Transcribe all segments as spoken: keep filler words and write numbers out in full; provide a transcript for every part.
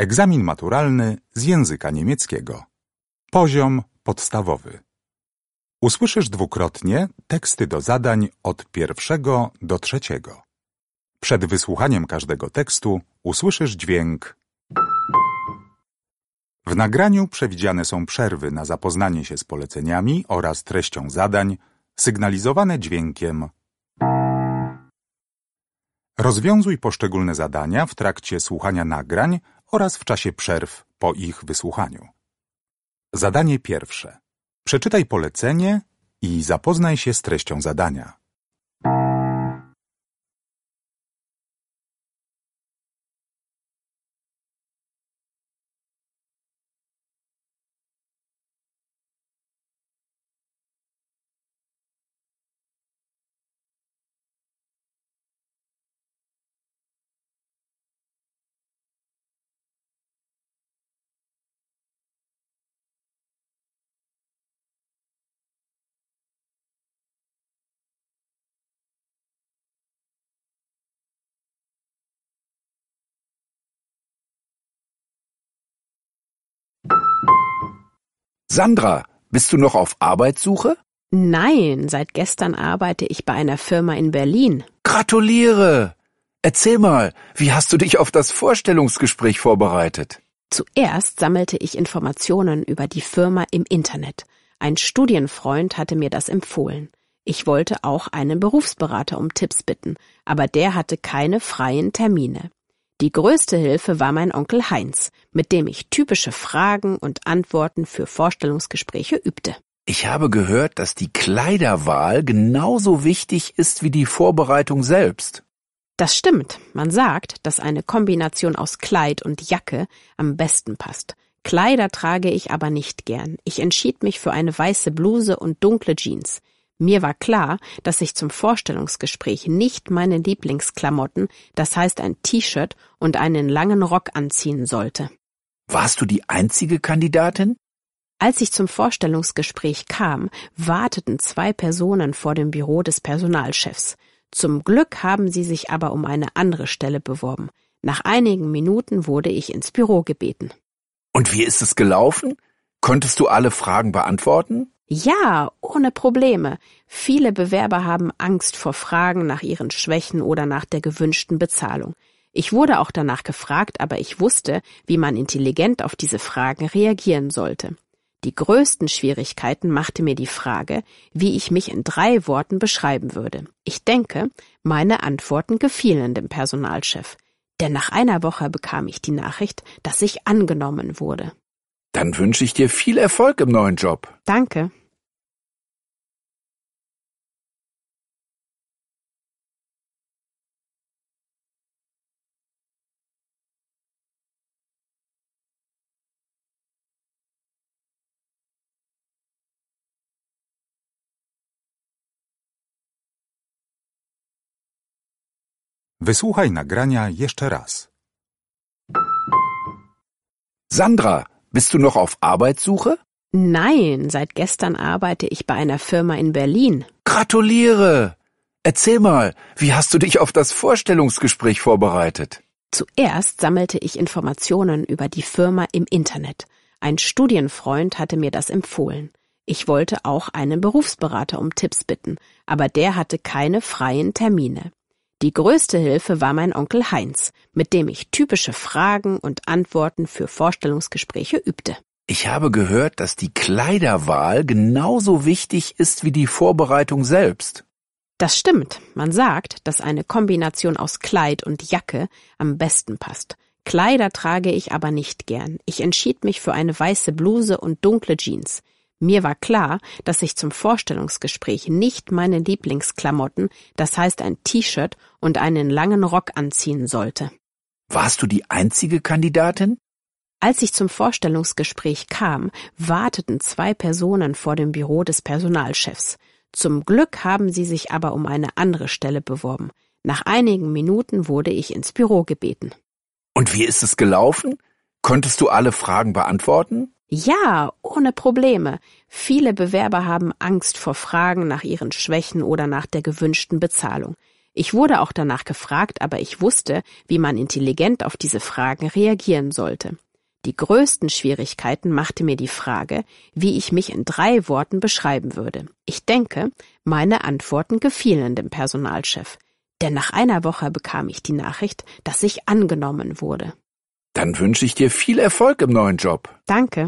Egzamin maturalny z języka niemieckiego. Poziom podstawowy. Usłyszysz dwukrotnie teksty do zadań od pierwszego do trzeciego. Przed wysłuchaniem każdego tekstu usłyszysz dźwięk. W nagraniu przewidziane są przerwy na zapoznanie się z poleceniami oraz treścią zadań, sygnalizowane dźwiękiem. Rozwiązuj poszczególne zadania w trakcie słuchania nagrań oraz w czasie przerw po ich wysłuchaniu. Zadanie pierwsze. Przeczytaj polecenie i zapoznaj się z treścią zadania. Sandra, bist du noch auf Arbeitssuche? Nein, seit gestern arbeite ich bei einer Firma in Berlin. Gratuliere! Erzähl mal, wie hast du dich auf das Vorstellungsgespräch vorbereitet? Zuerst sammelte ich Informationen über die Firma im Internet. Ein Studienfreund hatte mir das empfohlen. Ich wollte auch einen Berufsberater um Tipps bitten, aber der hatte keine freien Termine. Die größte Hilfe war mein Onkel Heinz, mit dem ich typische Fragen und Antworten für Vorstellungsgespräche übte. Ich habe gehört, dass die Kleiderwahl genauso wichtig ist wie die Vorbereitung selbst. Das stimmt. Man sagt, dass eine Kombination aus Kleid und Jacke am besten passt. Kleider trage ich aber nicht gern. Ich entschied mich für eine weiße Bluse und dunkle Jeans. Mir war klar, dass ich zum Vorstellungsgespräch nicht meine Lieblingsklamotten, das heißt ein T-Shirt und einen langen Rock anziehen sollte. Warst du die einzige Kandidatin? Als ich zum Vorstellungsgespräch kam, warteten zwei Personen vor dem Büro des Personalchefs. Zum Glück haben sie sich aber um eine andere Stelle beworben. Nach einigen Minuten wurde ich ins Büro gebeten. Und wie ist es gelaufen? Konntest du alle Fragen beantworten? Ja, ohne Probleme. Viele Bewerber haben Angst vor Fragen nach ihren Schwächen oder nach der gewünschten Bezahlung. Ich wurde auch danach gefragt, aber ich wusste, wie man intelligent auf diese Fragen reagieren sollte. Die größten Schwierigkeiten machte mir die Frage, wie ich mich in drei Worten beschreiben würde. Ich denke, meine Antworten gefielen dem Personalchef. Denn nach einer Woche bekam ich die Nachricht, dass ich angenommen wurde. Dann wünsche ich dir viel Erfolg im neuen Job. Danke. Wysłuchaj nagrania jeszcze raz. Sandra, bist du noch auf Arbeitssuche? Nein, seit gestern arbeite ich bei einer Firma in Berlin. Gratuliere! Erzähl mal, wie hast du dich auf das Vorstellungsgespräch vorbereitet? Zuerst sammelte ich Informationen über die Firma im Internet. Ein Studienfreund hatte mir das empfohlen. Ich wollte auch einen Berufsberater um Tipps bitten, aber der hatte keine freien Termine. Die größte Hilfe war mein Onkel Heinz, mit dem ich typische Fragen und Antworten für Vorstellungsgespräche übte. Ich habe gehört, dass die Kleiderwahl genauso wichtig ist wie die Vorbereitung selbst. Das stimmt. Man sagt, dass eine Kombination aus Kleid und Jacke am besten passt. Kleider trage ich aber nicht gern. Ich entschied mich für eine weiße Bluse und dunkle Jeans. Mir war klar, dass ich zum Vorstellungsgespräch nicht meine Lieblingsklamotten, das heißt ein T-Shirt und einen langen Rock anziehen sollte. Warst du die einzige Kandidatin? Als ich zum Vorstellungsgespräch kam, warteten zwei Personen vor dem Büro des Personalchefs. Zum Glück haben sie sich aber um eine andere Stelle beworben. Nach einigen Minuten wurde ich ins Büro gebeten. Und wie ist es gelaufen? Konntest du alle Fragen beantworten? Ja, ohne Probleme. Viele Bewerber haben Angst vor Fragen nach ihren Schwächen oder nach der gewünschten Bezahlung. Ich wurde auch danach gefragt, aber ich wusste, wie man intelligent auf diese Fragen reagieren sollte. Die größten Schwierigkeiten machte mir die Frage, wie ich mich in drei Worten beschreiben würde. Ich denke, meine Antworten gefielen dem Personalchef, denn nach einer Woche bekam ich die Nachricht, dass ich angenommen wurde. Dann wünsche ich dir viel Erfolg im neuen Job. Danke.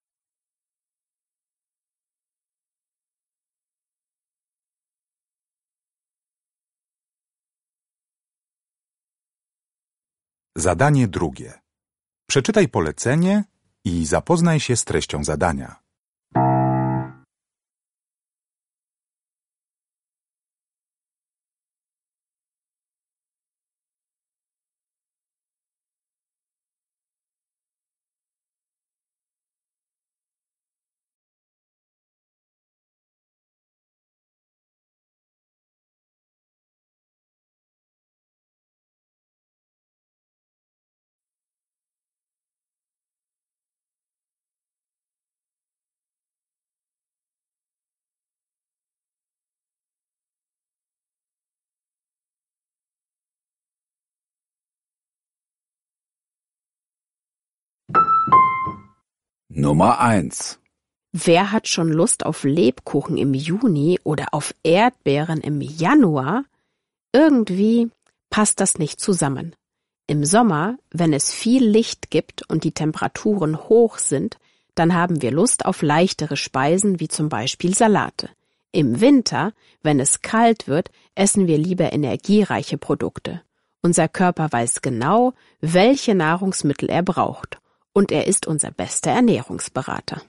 Zadanie drugie. Przeczytaj polecenie i zapoznaj się z treścią zadania. Nummer eins. Wer hat schon Lust auf Lebkuchen im Juni oder auf Erdbeeren im Januar? Irgendwie passt das nicht zusammen. Im Sommer, wenn es viel Licht gibt und die Temperaturen hoch sind, dann haben wir Lust auf leichtere Speisen wie zum Beispiel Salate. Im Winter, wenn es kalt wird, essen wir lieber energiereiche Produkte. Unser Körper weiß genau, welche Nahrungsmittel er braucht, und er ist unser bester Ernährungsberater.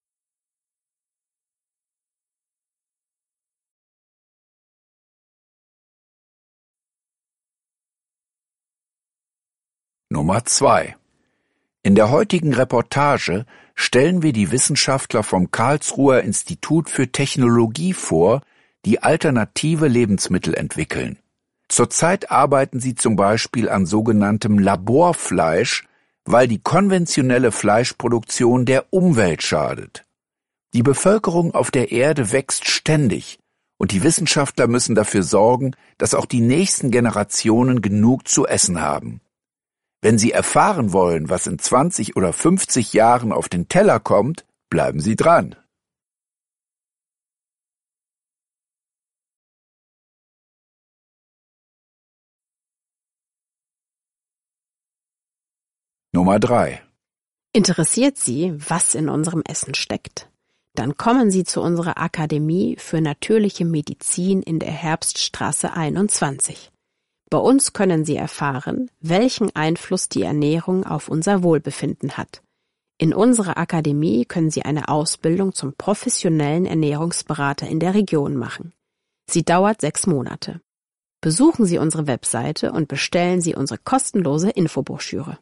Nummer zwei. In der heutigen Reportage stellen wir die Wissenschaftler vom Karlsruher Institut für Technologie vor, die alternative Lebensmittel entwickeln. Zurzeit arbeiten sie zum Beispiel an sogenanntem Laborfleisch, weil die konventionelle Fleischproduktion der Umwelt schadet. Die Bevölkerung auf der Erde wächst ständig und die Wissenschaftler müssen dafür sorgen, dass auch die nächsten Generationen genug zu essen haben. Wenn Sie erfahren wollen, was in zwanzig oder fünfzig Jahren auf den Teller kommt, bleiben Sie dran. Nummer drei. Interessiert Sie, was in unserem Essen steckt? Dann kommen Sie zu unserer Akademie für natürliche Medizin in der Herbststraße einundzwanzig. Bei uns können Sie erfahren, welchen Einfluss die Ernährung auf unser Wohlbefinden hat. In unserer Akademie können Sie eine Ausbildung zum professionellen Ernährungsberater in der Region machen. Sie dauert sechs Monate. Besuchen Sie unsere Webseite und bestellen Sie unsere kostenlose Infobroschüre.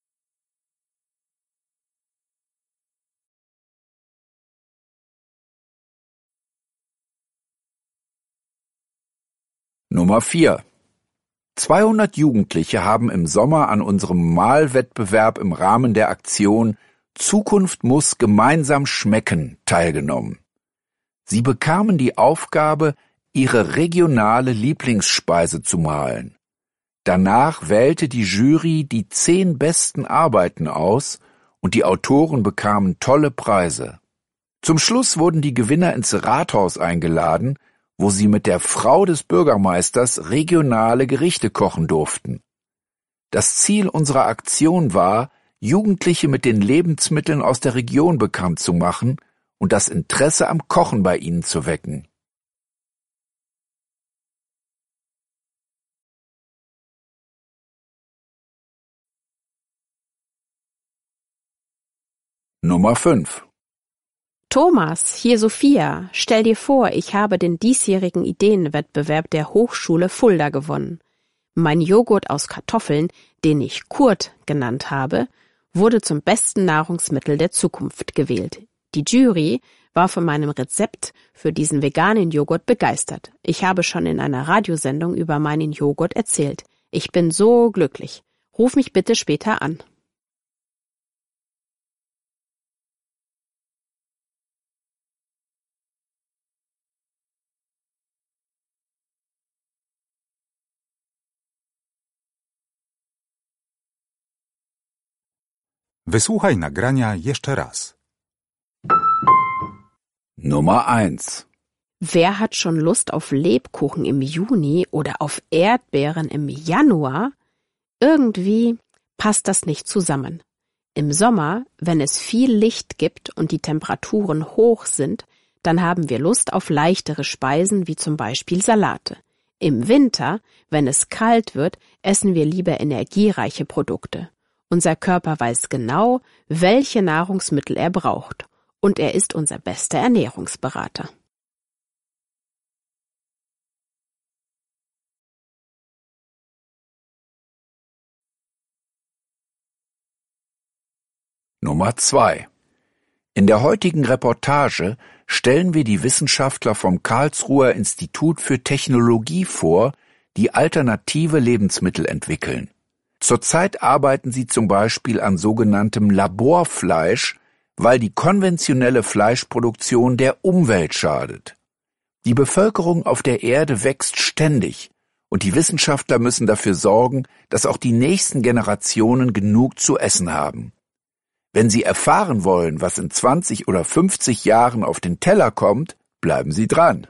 Nummer vier. zweihundert Jugendliche haben im Sommer an unserem Malwettbewerb im Rahmen der Aktion Zukunft muss gemeinsam schmecken teilgenommen. Sie bekamen die Aufgabe, ihre regionale Lieblingsspeise zu malen. Danach wählte die Jury die zehn besten Arbeiten aus und die Autoren bekamen tolle Preise. Zum Schluss wurden die Gewinner ins Rathaus eingeladen, wo sie mit der Frau des Bürgermeisters regionale Gerichte kochen durften. Das Ziel unserer Aktion war, Jugendliche mit den Lebensmitteln aus der Region bekannt zu machen und das Interesse am Kochen bei ihnen zu wecken. Nummer fünf. Thomas, hier Sophia, stell dir vor, ich habe den diesjährigen Ideenwettbewerb der Hochschule Fulda gewonnen. Mein Joghurt aus Kartoffeln, den ich Kurt genannt habe, wurde zum besten Nahrungsmittel der Zukunft gewählt. Die Jury war von meinem Rezept für diesen veganen Joghurt begeistert. Ich habe schon in einer Radiosendung über meinen Joghurt erzählt. Ich bin so glücklich. Ruf mich bitte später an. Wysłuchaj nagrania jeszcze raz. Nummer eins. Wer hat schon Lust auf Lebkuchen im Juni oder auf Erdbeeren im Januar? Irgendwie passt das nicht zusammen. Im Sommer, wenn es viel Licht gibt und die Temperaturen hoch sind, dann haben wir Lust auf leichtere Speisen wie zum Beispiel Salate. Im Winter, wenn es kalt wird, essen wir lieber energiereiche Produkte. Unser Körper weiß genau, welche Nahrungsmittel er braucht, und er ist unser bester Ernährungsberater. Nummer zwei. In der heutigen Reportage stellen wir die Wissenschaftler vom Karlsruher Institut für Technologie vor, die alternative Lebensmittel entwickeln. Zurzeit arbeiten sie zum Beispiel an sogenanntem Laborfleisch, weil die konventionelle Fleischproduktion der Umwelt schadet. Die Bevölkerung auf der Erde wächst ständig und die Wissenschaftler müssen dafür sorgen, dass auch die nächsten Generationen genug zu essen haben. Wenn Sie erfahren wollen, was in zwanzig oder fünfzig Jahren auf den Teller kommt, bleiben Sie dran.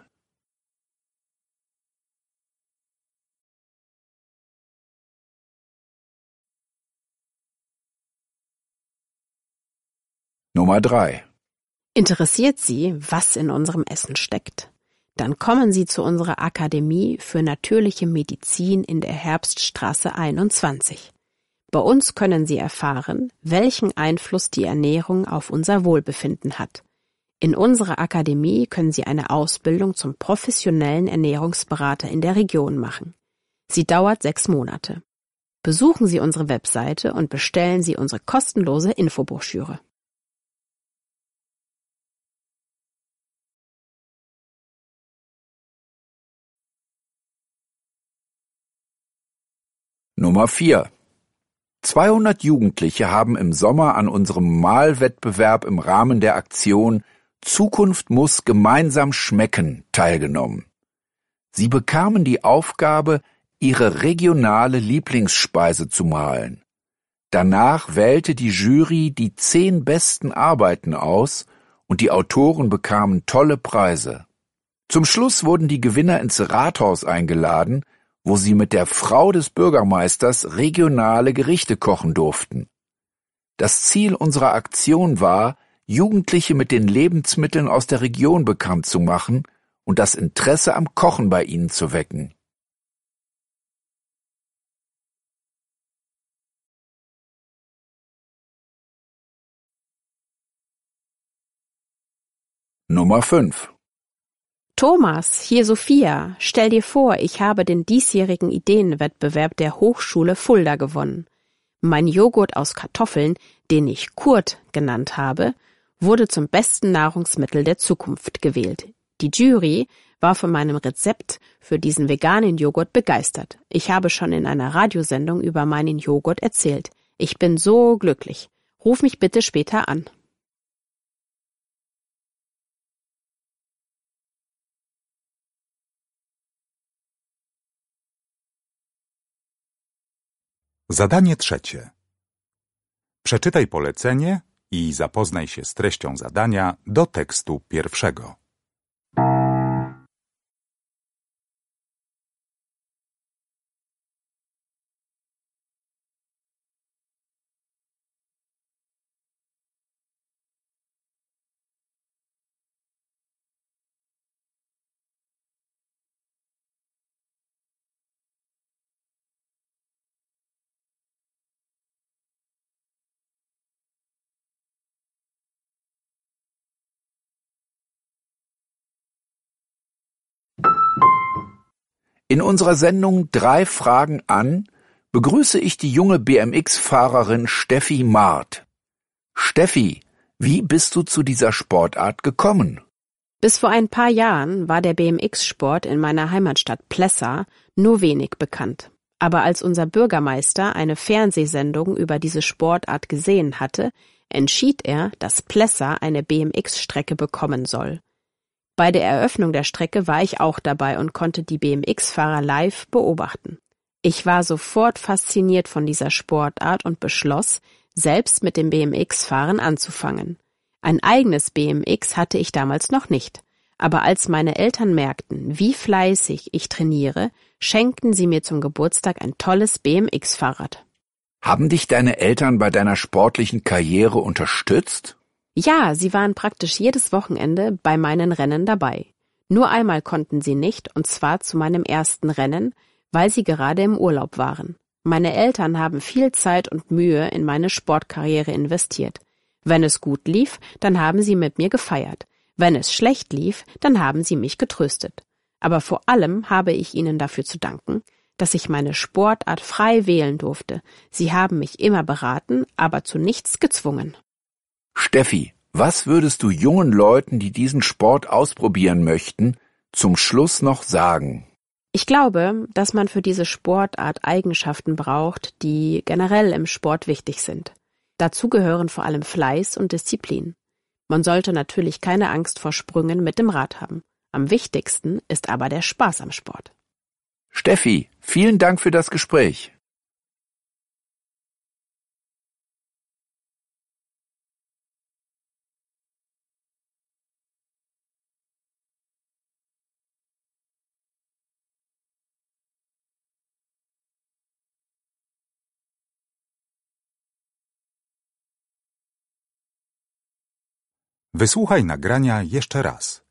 Nummer drei. Interessiert Sie, was in unserem Essen steckt? Dann kommen Sie zu unserer Akademie für natürliche Medizin in der Herbststraße einundzwanzig. Bei uns können Sie erfahren, welchen Einfluss die Ernährung auf unser Wohlbefinden hat. In unserer Akademie können Sie eine Ausbildung zum professionellen Ernährungsberater in der Region machen. Sie dauert sechs Monate. Besuchen Sie unsere Webseite und bestellen Sie unsere kostenlose Infobroschüre. Nummer vier. zweihundert Jugendliche haben im Sommer an unserem Malwettbewerb im Rahmen der Aktion Zukunft muss gemeinsam schmecken teilgenommen. Sie bekamen die Aufgabe, ihre regionale Lieblingsspeise zu malen. Danach wählte die Jury die zehn besten Arbeiten aus und die Autoren bekamen tolle Preise. Zum Schluss wurden die Gewinner ins Rathaus eingeladen, wo sie mit der Frau des Bürgermeisters regionale Gerichte kochen durften. Das Ziel unserer Aktion war, Jugendliche mit den Lebensmitteln aus der Region bekannt zu machen und das Interesse am Kochen bei ihnen zu wecken. Nummer fünf. Thomas, hier Sophia, stell dir vor, ich habe den diesjährigen Ideenwettbewerb der Hochschule Fulda gewonnen. Mein Joghurt aus Kartoffeln, den ich Kurt genannt habe, wurde zum besten Nahrungsmittel der Zukunft gewählt. Die Jury war von meinem Rezept für diesen veganen Joghurt begeistert. Ich habe schon in einer Radiosendung über meinen Joghurt erzählt. Ich bin so glücklich. Ruf mich bitte später an. Zadanie trzecie. Przeczytaj polecenie i zapoznaj się z treścią zadania do tekstu pierwszego. In unserer Sendung Drei Fragen an begrüße ich die junge B M X-Fahrerin Steffi Maart. Steffi, wie bist du zu dieser Sportart gekommen? Bis vor ein paar Jahren war der B M X-Sport in meiner Heimatstadt Plessa nur wenig bekannt. Aber als unser Bürgermeister eine Fernsehsendung über diese Sportart gesehen hatte, entschied er, dass Plessa eine B M X-Strecke bekommen soll. Bei der Eröffnung der Strecke war ich auch dabei und konnte die B M X-Fahrer live beobachten. Ich war sofort fasziniert von dieser Sportart und beschloss, selbst mit dem B M X-Fahren anzufangen. Ein eigenes B M X hatte ich damals noch nicht, aber als meine Eltern merkten, wie fleißig ich trainiere, schenkten sie mir zum Geburtstag ein tolles B M X-Fahrrad. Haben dich deine Eltern bei deiner sportlichen Karriere unterstützt? Ja, sie waren praktisch jedes Wochenende bei meinen Rennen dabei. Nur einmal konnten sie nicht, und zwar zu meinem ersten Rennen, weil sie gerade im Urlaub waren. Meine Eltern haben viel Zeit und Mühe in meine Sportkarriere investiert. Wenn es gut lief, dann haben sie mit mir gefeiert. Wenn es schlecht lief, dann haben sie mich getröstet. Aber vor allem habe ich ihnen dafür zu danken, dass ich meine Sportart frei wählen durfte. Sie haben mich immer beraten, aber zu nichts gezwungen. Steffi, was würdest du jungen Leuten, die diesen Sport ausprobieren möchten, zum Schluss noch sagen? Ich glaube, dass man für diese Sportart Eigenschaften braucht, die generell im Sport wichtig sind. Dazu gehören vor allem Fleiß und Disziplin. Man sollte natürlich keine Angst vor Sprüngen mit dem Rad haben. Am wichtigsten ist aber der Spaß am Sport. Steffi, vielen Dank für das Gespräch. Wysłuchaj nagrania jeszcze raz.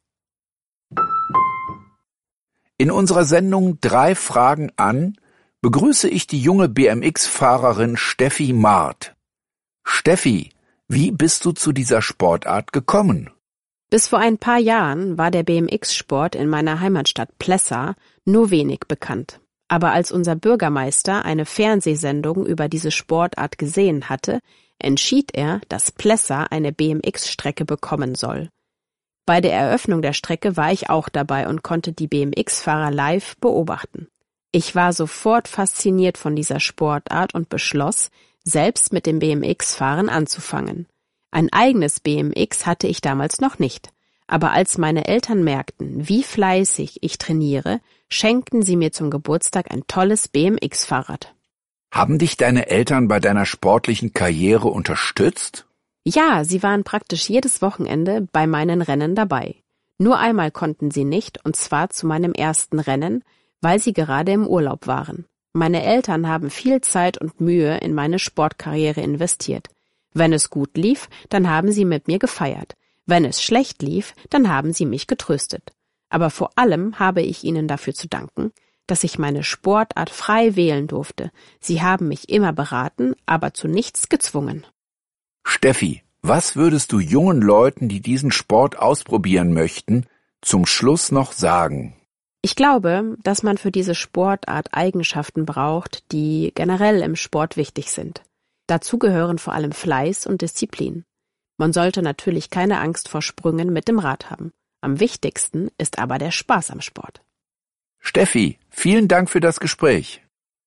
In unserer Sendung Drei Fragen an begrüße ich die junge B M X-Fahrerin Steffi Maart. Steffi, wie bist du zu dieser Sportart gekommen? Bis vor ein paar Jahren war der B M X-Sport in meiner Heimatstadt Plessa nur wenig bekannt. Aber als unser Bürgermeister eine Fernsehsendung über diese Sportart gesehen hatte, entschied er, dass Plessa eine B M X-Strecke bekommen soll. Bei der Eröffnung der Strecke war ich auch dabei und konnte die B M X-Fahrer live beobachten. Ich war sofort fasziniert von dieser Sportart und beschloss, selbst mit dem B M X-Fahren anzufangen. Ein eigenes B M X hatte ich damals noch nicht, aber als meine Eltern merkten, wie fleißig ich trainiere, schenkten sie mir zum Geburtstag ein tolles B M X-Fahrrad. Haben dich deine Eltern bei deiner sportlichen Karriere unterstützt? Ja, sie waren praktisch jedes Wochenende bei meinen Rennen dabei. Nur einmal konnten sie nicht, und zwar zu meinem ersten Rennen, weil sie gerade im Urlaub waren. Meine Eltern haben viel Zeit und Mühe in meine Sportkarriere investiert. Wenn es gut lief, dann haben sie mit mir gefeiert. Wenn es schlecht lief, dann haben sie mich getröstet. Aber vor allem habe ich ihnen dafür zu danken, dass ich meine Sportart frei wählen durfte. Sie haben mich immer beraten, aber zu nichts gezwungen. Steffi, was würdest du jungen Leuten, die diesen Sport ausprobieren möchten, zum Schluss noch sagen? Ich glaube, dass man für diese Sportart Eigenschaften braucht, die generell im Sport wichtig sind. Dazu gehören vor allem Fleiß und Disziplin. Man sollte natürlich keine Angst vor Sprüngen mit dem Rad haben. Am wichtigsten ist aber der Spaß am Sport. Steffi, vielen Dank für das Gespräch.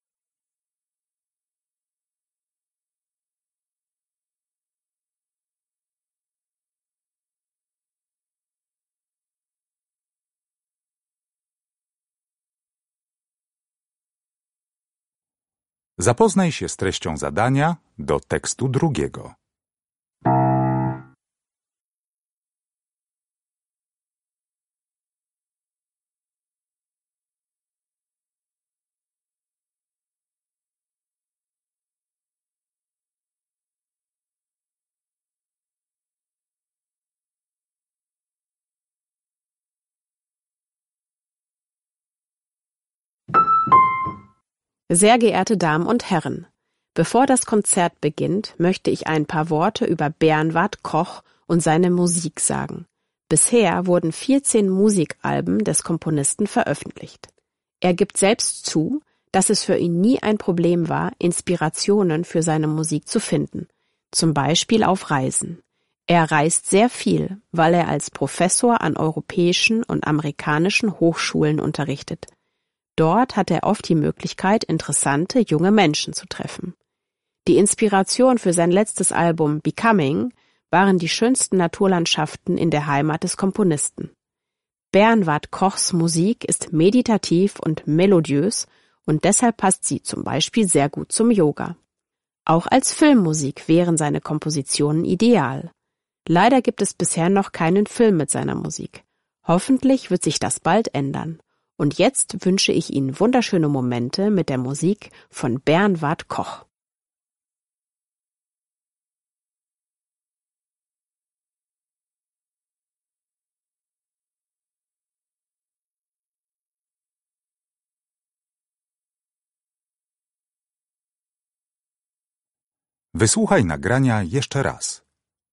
Zapoznaj się z treścią zadania do tekstu drugiego. Sehr geehrte Damen und Herren, bevor das Konzert beginnt, möchte ich ein paar Worte über Bernward Koch und seine Musik sagen. Bisher wurden vierzehn Musikalben des Komponisten veröffentlicht. Er gibt selbst zu, dass es für ihn nie ein Problem war, Inspirationen für seine Musik zu finden, zum Beispiel auf Reisen. Er reist sehr viel, weil er als Professor an europäischen und amerikanischen Hochschulen unterrichtet. Dort hat er oft die Möglichkeit, interessante junge Menschen zu treffen. Die Inspiration für sein letztes Album Becoming waren die schönsten Naturlandschaften in der Heimat des Komponisten. Bernward Kochs Musik ist meditativ und melodiös und deshalb passt sie zum Beispiel sehr gut zum Yoga. Auch als Filmmusik wären seine Kompositionen ideal. Leider gibt es bisher noch keinen Film mit seiner Musik. Hoffentlich wird sich das bald ändern. Und jetzt wünsche ich Ihnen wunderschöne Momente mit der Musik von Bernward Koch. Wysłuchaj nagrania jeszcze raz.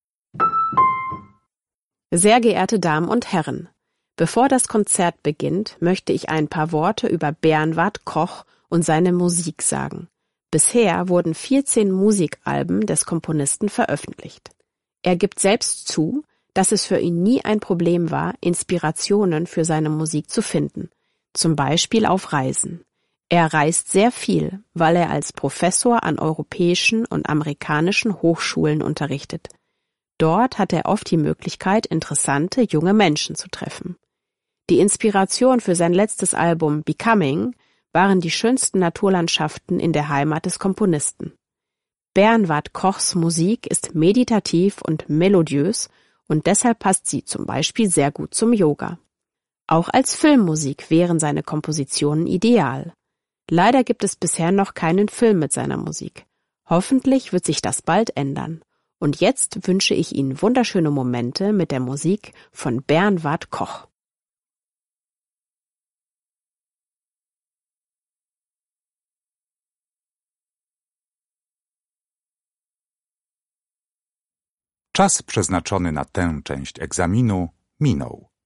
Sehr geehrte Damen und Herren, bevor das Konzert beginnt, möchte ich ein paar Worte über Bernward Koch und seine Musik sagen. Bisher wurden vierzehn Musikalben des Komponisten veröffentlicht. Er gibt selbst zu, dass es für ihn nie ein Problem war, Inspirationen für seine Musik zu finden, zum Beispiel auf Reisen. Er reist sehr viel, weil er als Professor an europäischen und amerikanischen Hochschulen unterrichtet. Dort hat er oft die Möglichkeit, interessante junge Menschen zu treffen. Die Inspiration für sein letztes Album Becoming waren die schönsten Naturlandschaften in der Heimat des Komponisten. Bernward Kochs Musik ist meditativ und melodiös und deshalb passt sie zum Beispiel sehr gut zum Yoga. Auch als Filmmusik wären seine Kompositionen ideal. Leider gibt es bisher noch keinen Film mit seiner Musik. Hoffentlich wird sich das bald ändern. Und jetzt wünsche ich Ihnen wunderschöne Momente mit der Musik von Bernward Koch. Czas przeznaczony na tę część egzaminu minął.